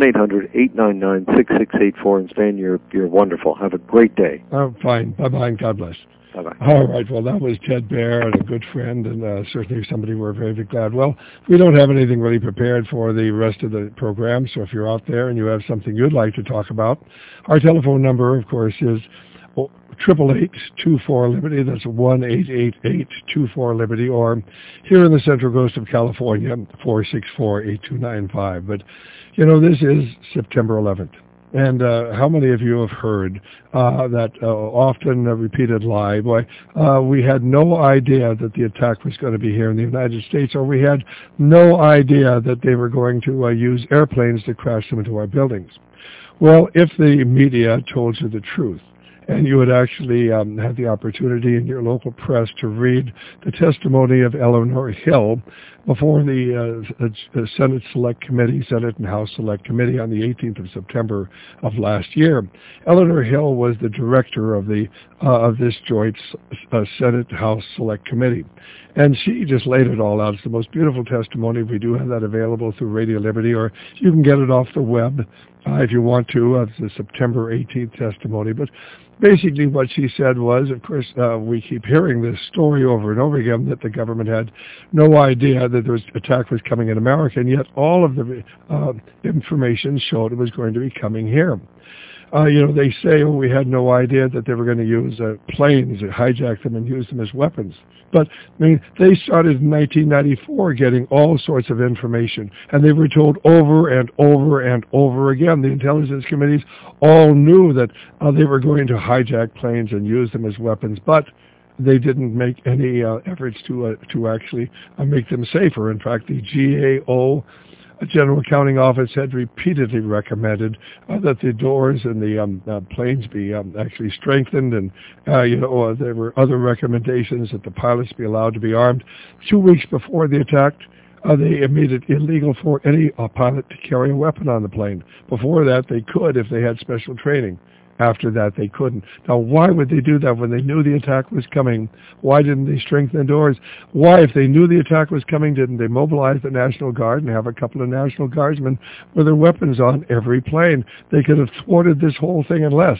1-800-899-6684, and Stan, you're wonderful. Have a great day. Oh, fine. Bye-bye, and God bless. Bye-bye. All right, well, that was Ted Baehr, and a good friend, and certainly somebody we're very, very glad. Well, we don't have anything really prepared for the rest of the program, so if you're out there and you have something you'd like to talk about, our telephone number, of course, is 888-24-LIBERTY. That's 1-888-24-LIBERTY, or here in the Central Coast of California, 464-8295. But, this is September 11th. And how many of you have heard that often repeated lie? Boy, we had no idea that the attack was going to be here in the United States, or we had no idea that they were going to use airplanes to crash them into our buildings. Well, if the media told you the truth, and you would actually have the opportunity in your local press to read the testimony of Eleanor Hill before the Senate Select Committee, Senate and House Select Committee on the 18th of September of last year. Eleanor Hill was the director of this joint Senate House Select Committee. And she just laid it all out. It's the most beautiful testimony. We do have that available through Radio Liberty, or you can get it off the web if you want to. It's the September 18th testimony. But basically what she said was, of course, we keep hearing this story over and over again that the government had no idea that there was attack was coming in America, and yet all of the information showed it was going to be coming here. They say, we had no idea that they were going to use planes, hijack them and use them as weapons. But, they started in 1994 getting all sorts of information, and they were told over and over and over again. The intelligence committees all knew that they were going to hijack planes and use them as weapons, but they didn't make any efforts to actually make them safer. In fact, the GAO, General Accounting Office, had repeatedly recommended that the doors and the planes be actually strengthened, and there were other recommendations that the pilots be allowed to be armed. 2 weeks before the attack, they made it illegal for any pilot to carry a weapon on the plane. Before that, they could if they had special training. After that, they couldn't. Now, why would they do that when they knew the attack was coming? Why didn't they strengthen the doors? Why, if they knew the attack was coming, didn't they mobilize the National Guard and have a couple of National Guardsmen with their weapons on every plane? They could have thwarted this whole thing unless,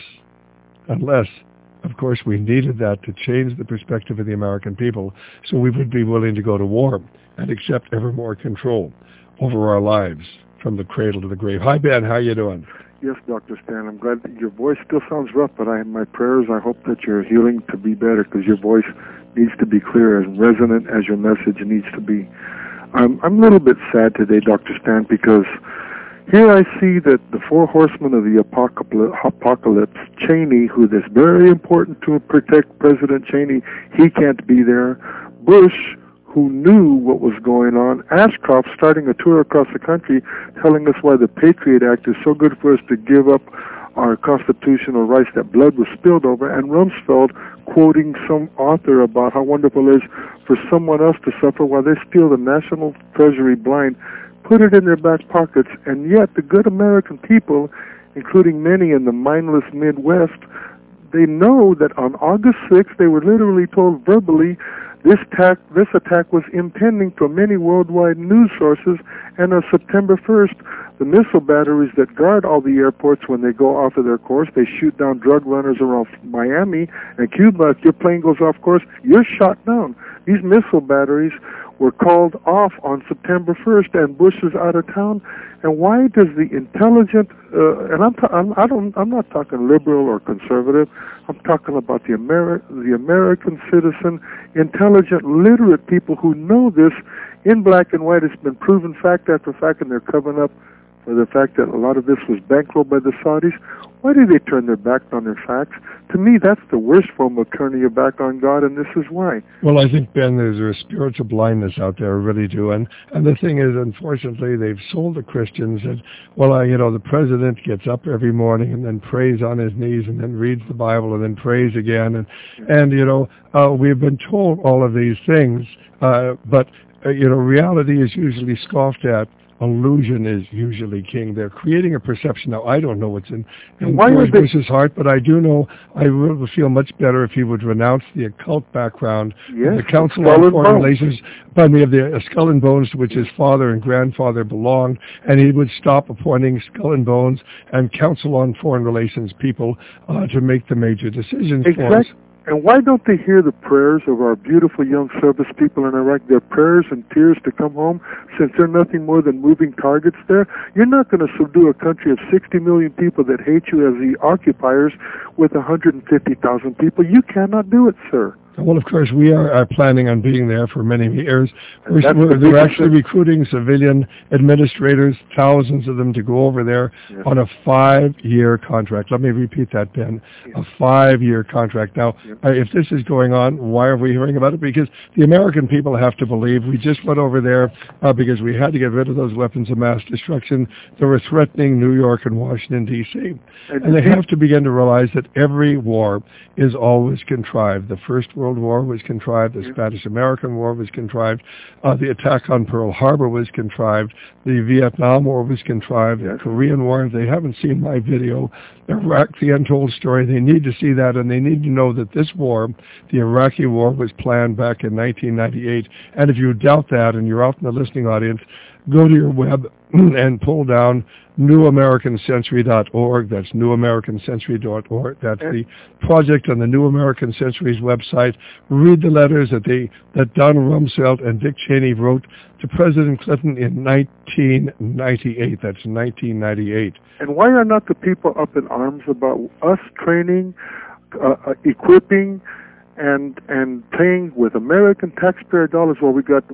of course, we needed that to change the perspective of the American people, so we would be willing to go to war and accept ever more control over our lives from the cradle to the grave. Hi, Ben. How you doing? Yes, Dr. Stan, I'm glad that your voice still sounds rough, but my prayers, I hope that you're healing to be better, because your voice needs to be clear, as resonant as your message needs to be. I'm a little bit sad today, Dr. Stan, because here I see that the four horsemen of the apocalypse, Cheney, who is very important to protect President Cheney, he can't be there. Bush, who knew what was going on, Ashcroft starting a tour across the country telling us why the Patriot Act is so good for us to give up our constitutional rights that blood was spilled over, and Rumsfeld quoting some author about how wonderful it is for someone else to suffer while they steal the national treasury blind, put it in their back pockets, and yet the good American people, including many in the mindless Midwest, they know that on August 6th they were literally told verbally this attack was impending from many worldwide news sources, and on September 1st, the missile batteries that guard all the airports when they go off of their course, they shoot down drug runners around Miami and Cuba. If your plane goes off course, you're shot down. These missile batteries were called off on September 1st, and Bush is out of town. And why does the intelligent, and I'm not talking liberal or conservative, I'm talking about the American citizen, intelligent, literate people who know this in black and white. It's been proven fact after fact, and they're covering up for the fact that a lot of this was bankrolled by the Saudis. Why do they turn their back on their facts? To me, that's the worst form of turning your back on God, and this is why. Well, I think, Ben, there's a spiritual blindness out there, I really do. And the thing is, unfortunately, they've sold the Christians that, the president gets up every morning and then prays on his knees and then reads the Bible and then prays again. And we've been told all of these things, but reality is usually scoffed at. Illusion is usually king. They're creating a perception. Now, I don't know what's in George Bush's heart, but I do know I would feel much better if he would renounce the occult background of the Council on Foreign Relations, of the Skull and Bones, to which his father and grandfather belonged, and he would stop appointing Skull and Bones and Council on Foreign Relations people to make the major decisions for us. And why don't they hear the prayers of our beautiful young service people in Iraq, their prayers and tears to come home, since they're nothing more than moving targets there? You're not going to subdue a country of 60 million people that hate you as the occupiers with 150,000 people. You cannot do it, sir. Well, of course, we are planning on being there for many years. They're actually recruiting civilian administrators, thousands of them, to go over there on a 5-year contract. Let me repeat that, Ben. A 5-year contract. Now, if this is going on, why are we hearing about it? Because the American people have to believe we just went over there because we had to get rid of those weapons of mass destruction that were threatening New York and Washington, D.C. And they have to begin to realize that every war is always contrived. The First World War was contrived. The Spanish-American War was contrived. The attack on Pearl Harbor was contrived. The Vietnam War was contrived. The Korean War. If they haven't seen my video, Iraq, the Untold Story, they need to see that, and they need to know that this war, the Iraqi War, was planned back in 1998. And if you doubt that, and you're out in the listening audience, go to your web and pull down newamericancentury.org. That's newamericancentury.org. That's the project on the New American Century's website. Read the letters that Don Rumsfeld and Dick Cheney wrote to President Clinton in 1998. That's 1998. And why are not the people up in arms about us training, equipping, and paying with American taxpayer dollars? Well, we got,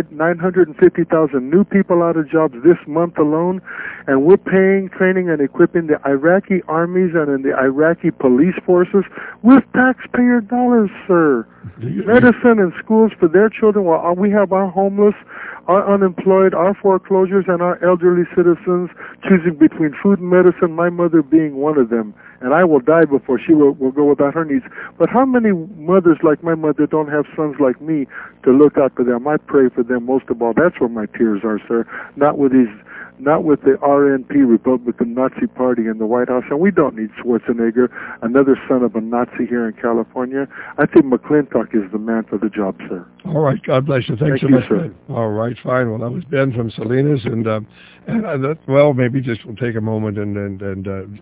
950,000 new people out of jobs this month alone, and we're paying, training, and equipping the Iraqi armies and the Iraqi police forces with taxpayer dollars, sir. Medicine and schools for their children, while we have our homeless, our unemployed, our foreclosures, and our elderly citizens choosing between food and medicine, my mother being one of them. And I will die before she will go without her needs. But how many mothers like my mother don't have sons like me to look out for them? I pray for them most of all. That's where my tears are, sir. Not with the RNP, Republican Nazi Party, in the White House. And we don't need Schwarzenegger, another son of a Nazi here in California. I think McClintock is the man for the job, sir. All right. God bless you. Thanks so much, Ben. All right. Fine. Well, that was Ben from Salinas, and maybe just we'll take a moment and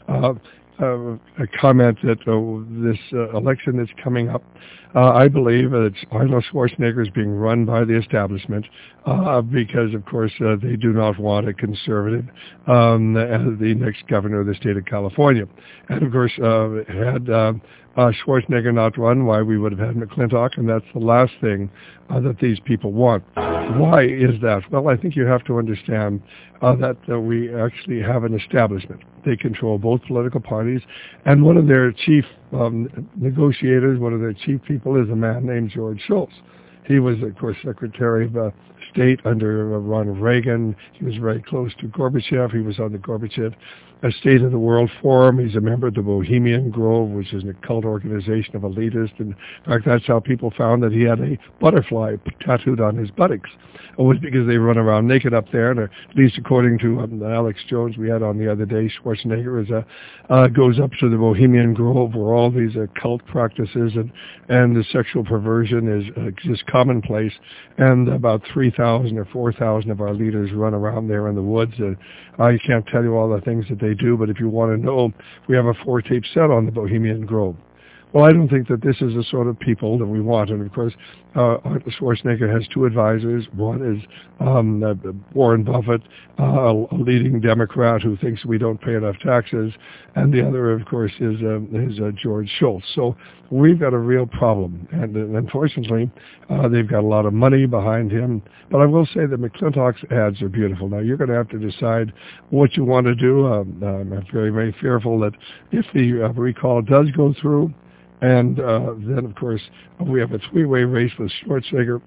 a comment that this election that's coming up, I believe that Arnold Schwarzenegger is being run by the establishment because, of course, they do not want a conservative as the next governor of the state of California. And, of course, had Schwarzenegger not run, why we would have had McClintock, and that's the last thing that these people want. Why is that? Well, I think you have to understand that we actually have an establishment. They control both political parties, and one of their chief negotiators, one of their chief people is a man named George Shultz. He was, of course, Secretary of State under Ronald Reagan. He was very close to Gorbachev. He was on the Gorbachev State of the World Forum. He's a member of the Bohemian Grove, which is an occult organization of elitists. And in fact, that's how people found that he had a butterfly tattooed on his buttocks. It was because they run around naked up there. And at least according to Alex Jones we had on the other day, Schwarzenegger goes up to the Bohemian Grove where all these occult practices and the sexual perversion is just commonplace. And about 3,000 or 4,000 of our leaders run around there in the woods. I can't tell you all the things that they do, but if you want to know, we have a 4-tape set on the Bohemian Grove. Well, I don't think that this is the sort of people that we want. And, of course, Arnold Schwarzenegger has two advisors. One is Warren Buffett, a leading Democrat who thinks we don't pay enough taxes. And the other, of course, is George Shultz. So we've got a real problem. And unfortunately, they've got a lot of money behind him. But I will say that McClintock's ads are beautiful. Now, you're going to have to decide what you want to do. I'm very, very fearful that if the recall does go through, and then, of course, we have a three-way race with Schwarzenegger,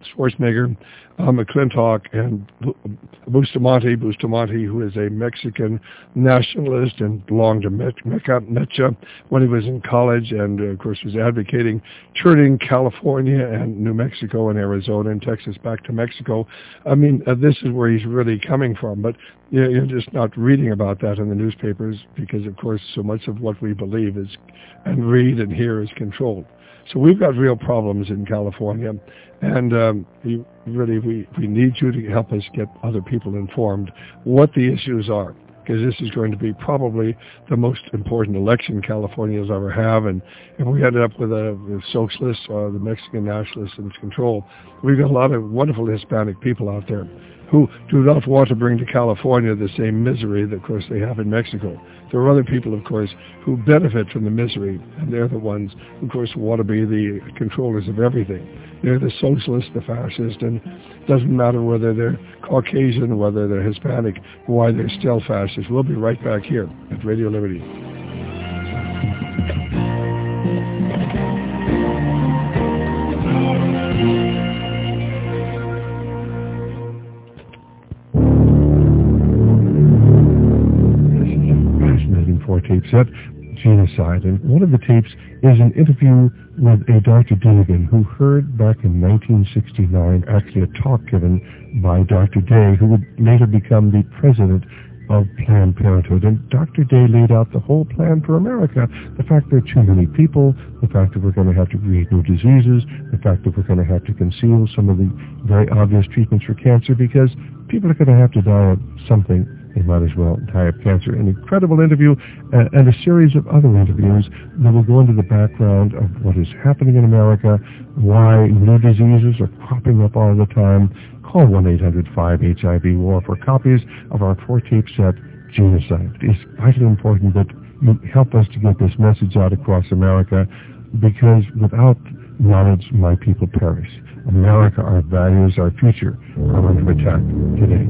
McClintock, and Bustamante, who is a Mexican nationalist and belonged to Mecha when he was in college, and, of course, was advocating turning California and New Mexico and Arizona and Texas back to Mexico. I mean, this is where he's really coming from, but you're just not reading about that in the newspapers because, of course, so much of what we believe is and read and hear is controlled. So we've got real problems in California, and we need you to help us get other people informed what the issues are, because this is going to be probably the most important election California's ever have, and if we end up with the socialists or the Mexican nationalists in control, we've got a lot of wonderful Hispanic people out there who do not want to bring to California the same misery that, of course, they have in Mexico. There are other people, of course, who benefit from the misery, and they're the ones, of course, who want to be the controllers of everything. They're the socialist, the fascist, and it doesn't matter whether they're Caucasian, whether they're Hispanic, why they're still fascist. We'll be right back here at Radio Liberty. Tape set, Genocide, and one of the tapes is an interview with a Dr. Dinnigan who heard back in 1969 actually a talk given by Dr. Day, who would later become the president of Planned Parenthood. And Dr. Day laid out the whole plan for America, the fact there are too many people, the fact that we're going to have to create new diseases, the fact that we're going to have to conceal some of the very obvious treatments for cancer because people are going to have to die of something. They might as well die of cancer. An incredible interview and a series of other interviews that will go into the background of what is happening in America, why new diseases are popping up all the time. Call 1-800-5-HIV-WAR for copies of our 4-tape set, Genocide. It's vitally important that you help us to get this message out across America because without knowledge, my people perish. America, our values, our future are under attack today.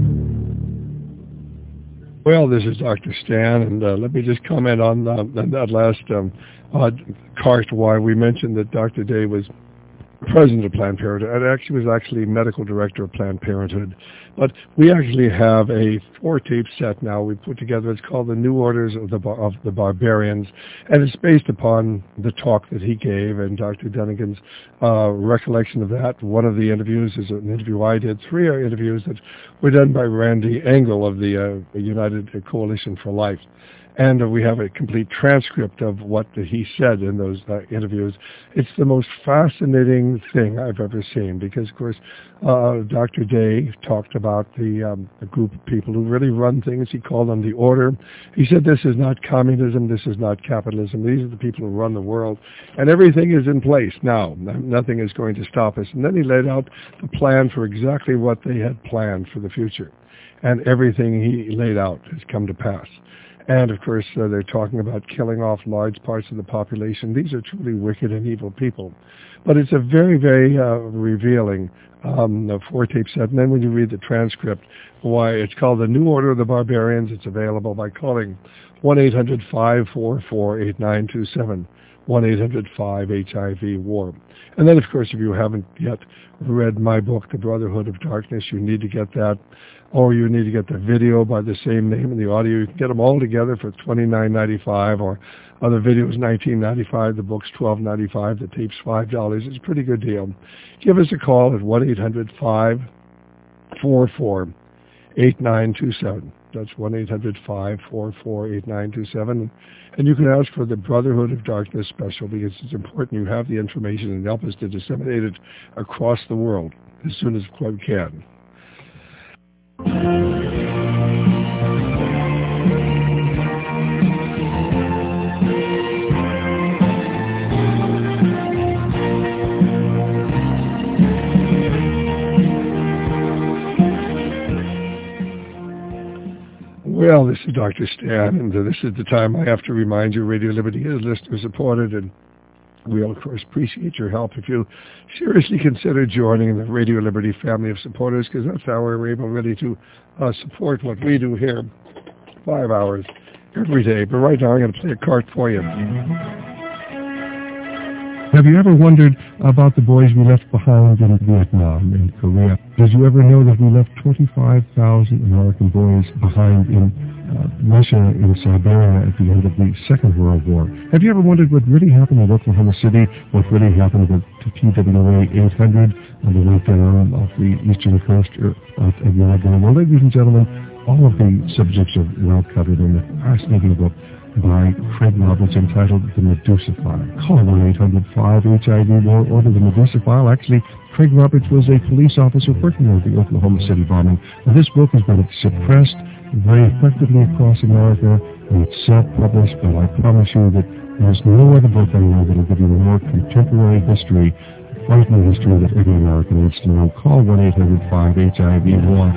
Well, this is Dr. Stan, and let me just comment on that last part why we mentioned that Dr. Day was president of Planned Parenthood. I actually was medical director of Planned Parenthood. But we actually have a 4-tape set now we put together. It's called The New Orders of the Barbarians, and it's based upon the talk that he gave and Dr. Dinnigan's recollection of that. One of the interviews is an interview I did. 3 are interviews that were done by Randy Engel of the United Coalition for Life. And we have a complete transcript of what he said in those interviews. It's the most fascinating thing I've ever seen because, of course, Dr. Day talked about the group of people who really run things. He called them the Order. He said this is not communism, this is not capitalism. These are the people who run the world. And everything is in place now. Nothing is going to stop us. And then he laid out the plan for exactly what they had planned for the future. And everything he laid out has come to pass. And, of course, they're talking about killing off large parts of the population. These are truly wicked and evil people. But it's a very, very revealing 4-tape set. And then when you read the transcript, why it's called The New Order of the Barbarians, it's available by calling 1-800-544-8927, 1-800-5-HIV-WAR. And then, of course, if you haven't yet read my book, The Brotherhood of Darkness, you need to get that. Or you need to get the video by the same name and the audio. You can get them all together for $29.95, or other videos $19.95. The book's $12.95. The tape's $5. It's a pretty good deal. Give us a call at 1-800-544-8927. That's 1-800-544-8927. And you can ask for the Brotherhood of Darkness special because it's important you have the information and help us to disseminate it across the world as soon as we can. Well, this is Dr. Stan, and this is the time I have to remind you Radio Liberty is listener-supported, and we'll, of course, appreciate your help if you seriously consider joining the Radio Liberty family of supporters, because that's how we're able really to support what we do here 5 hours every day. But right now I'm going to play a card for you. Have you ever wondered about the boys we left behind in Vietnam and Korea? Did you ever know that we left 25,000 American boys behind in Russia and Siberia at the end of the Second World War? Have you ever wondered what really happened in Oklahoma City, what really happened with TWA 800 on the way down off the eastern coast of Oregon? Well, ladies and gentlemen, all of the subjects are well covered in the fascinating book by Craig Roberts entitled The Medusa File. Call 1-800-5-HIV-WAR, order The Medusa File. Actually, Craig Roberts was a police officer working on the Oklahoma City bombing. And this book has been suppressed very effectively across America, and it's self-published, but I promise you that there's no other book I know that will give you a more contemporary history fight in the history that every American needs to know. Call 1-800-5-HIV-WAR.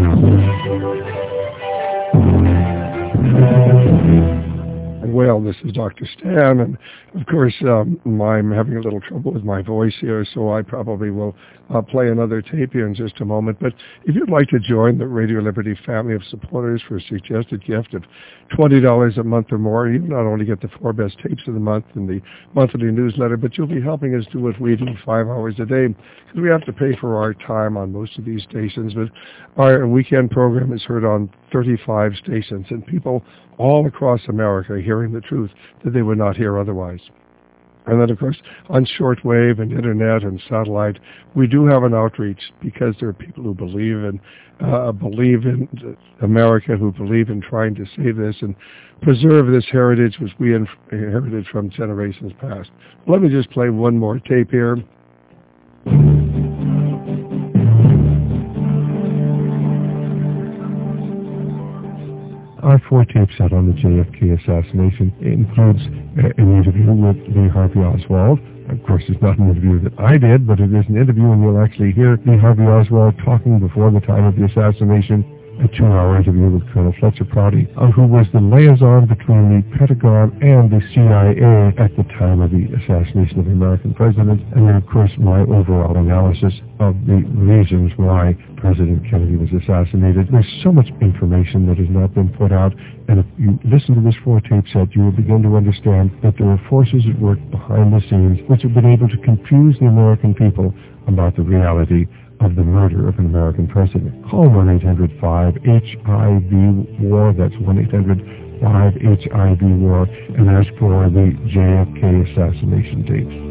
Well, this is Dr. Stan, and of course I'm having a little trouble with my voice here, so I probably will play another tape here in just a moment. But if you'd like to join the Radio Liberty family of supporters for a suggested gift of $20 a month or more, you not only get the 4 best tapes of the month in the monthly newsletter, but you'll be helping us do what we do 5 hours a day, because we have to pay for our time on most of these stations. But our weekend program is heard on 35 stations, and people all across America are hearing the truth that they would not hear otherwise. And then, of course, on shortwave and internet and satellite, we do have an outreach because there are people who believe in America, who believe in trying to save this and preserve this heritage which we inherited from generations past. Let me just play one more tape here. Our 4-tape set on the JFK assassination includes an interview with Lee Harvey Oswald. Of course, it's not an interview that I did, but it is an interview, and you'll actually hear Lee Harvey Oswald talking before the time of the assassination. A 2-hour interview with Colonel Fletcher Prouty, who was the liaison between the Pentagon and the CIA at the time of the assassination of the American president, and then, of course, my overall analysis of the reasons why President Kennedy was assassinated. There's so much information that has not been put out, and if you listen to this 4-tape set, you will begin to understand that there are forces at work behind the scenes which have been able to confuse the American people about the reality of the murder of an American president. Call 1-800-5-HIV-WAR. That's 1-800-5-HIV-WAR, and ask for the JFK assassination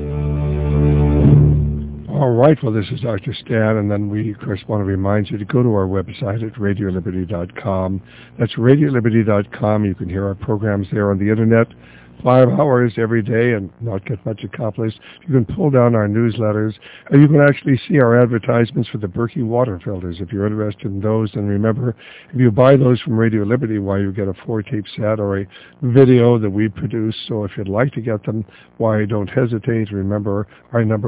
tapes. All right, well, this is Dr. Stan, and then we, of course, want to remind you to go to our website at radioliberty.com. That's radioliberty.com. You can hear our programs there on the Internet. 5 hours every day and not get much accomplished. You can pull down our newsletters, and you can actually see our advertisements for the Berkey water filters. If you're interested in those, then remember, if you buy those from Radio Liberty, why, you get a 4-tape set or a video that we produce. So if you'd like to get them, why, don't hesitate. Remember our number,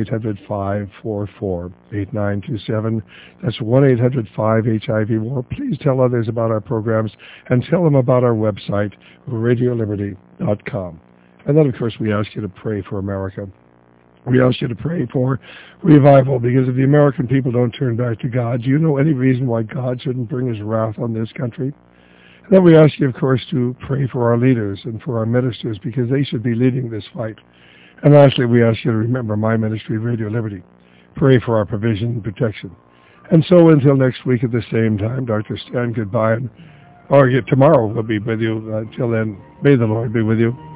1-800-544-8927. That's 1-800-5-HIV-WAR. Please tell others about our programs and tell them about our website, radioliberty.com. And then, of course, we ask you to pray for America. We ask you to pray for revival, because if the American people don't turn back to God, do you know any reason why God shouldn't bring his wrath on this country? And then we ask you, of course, to pray for our leaders and for our ministers, because they should be leading this fight. And lastly, we ask you to remember my ministry, Radio Liberty. Pray for our provision and protection. And so until next week at the same time, Dr. Stan, goodbye. Tomorrow we'll be with you. Until then, may the Lord be with you.